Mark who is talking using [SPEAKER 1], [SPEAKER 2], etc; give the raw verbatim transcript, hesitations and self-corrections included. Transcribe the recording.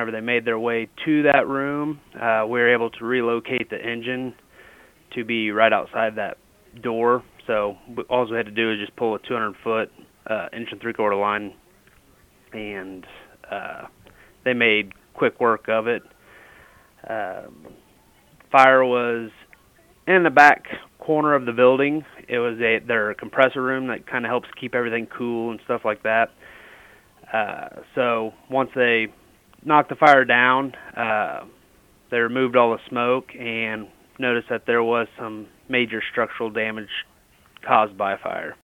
[SPEAKER 1] whenever they made their way to that room, uh, we were able to relocate the engine to be right outside that door. So all we had to do is just pull a two hundred foot uh, inch and three quarter line, and uh, they made quick work of it. Um, fire was in the back corner of the building. It was a their compressor room that kind of helps keep everything cool and stuff like that. Uh, so once they knocked the fire down, uh, they removed all the smoke and noticed that there was some major structural damage caused by fire.